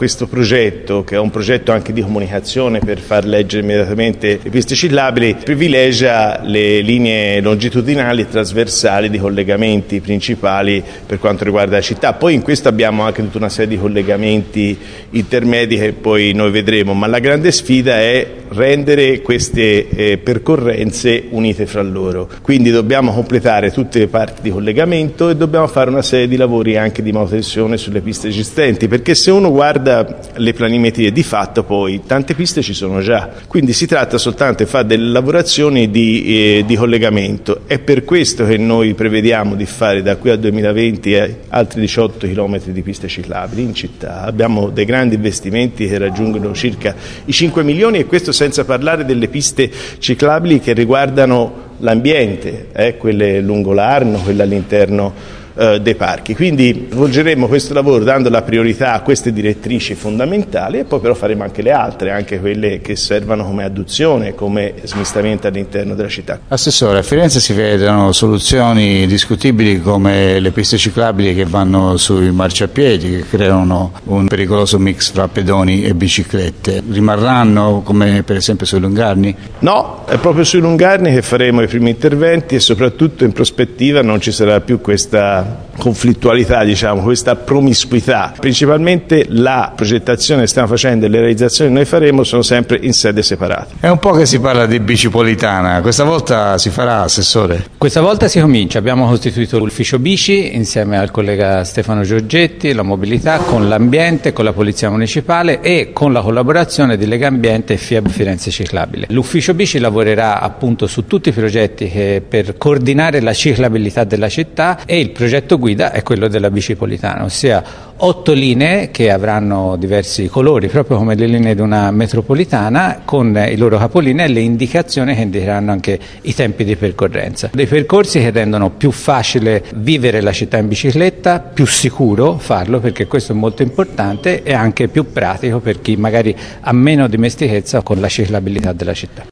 questo progetto, che è un progetto anche di comunicazione per far leggere immediatamente le piste ciclabili, privilegia le linee longitudinali e trasversali di collegamenti principali per quanto riguarda la città. Poi in questo abbiamo anche tutta una serie di collegamenti intermedi che poi noi vedremo, ma la grande sfida è rendere queste percorrenze unite fra loro. Quindi dobbiamo completare tutte le parti di collegamento e dobbiamo fare una serie di lavori anche di manutenzione sulle piste esistenti, perché se uno guarda le planimetrie di fatto poi tante piste ci sono già, quindi si tratta soltanto di fare delle lavorazioni di collegamento. È per questo che noi prevediamo di fare da qui al 2020 altri 18 km di piste ciclabili in città. Abbiamo dei grandi investimenti che raggiungono circa i 5 milioni, e questo senza parlare delle piste ciclabili che riguardano l'ambiente, quelle lungo l'Arno, quelle all'interno dei parchi. Quindi svolgeremo questo lavoro dando la priorità a queste direttrici fondamentali, e poi però faremo anche le altre, anche quelle che servono come adduzione, come smistamento all'interno della città. Assessore, a Firenze si vedono soluzioni discutibili come le piste ciclabili che vanno sui marciapiedi, che creano un pericoloso mix fra pedoni e biciclette. Rimarranno come per esempio sui Lungarni? No, è proprio sui Lungarni che faremo i primi interventi, e soprattutto in prospettiva non ci sarà più questa conflittualità, questa promiscuità. Principalmente la progettazione che stiamo facendo e le realizzazioni che noi faremo sono sempre in sede separate. È un po' che si parla di bicipolitana, questa volta si farà, Assessore? Questa volta si comincia, abbiamo costituito l'ufficio bici insieme al collega Stefano Giorgetti, la mobilità, con l'ambiente, con la Polizia Municipale e con la collaborazione di Legambiente e FIAB Firenze Ciclabile. L'ufficio bici lavorerà appunto su tutti i progetti per coordinare la ciclabilità della città, e il progetto guida è quello della bicipolitana, ossia 8 linee che avranno diversi colori, proprio come le linee di una metropolitana, con i loro capolinee e le indicazioni che indicheranno anche i tempi di percorrenza. Dei percorsi che rendono più facile vivere la città in bicicletta, più sicuro farlo, perché questo è molto importante, e anche più pratico per chi magari ha meno dimestichezza con la ciclabilità della città.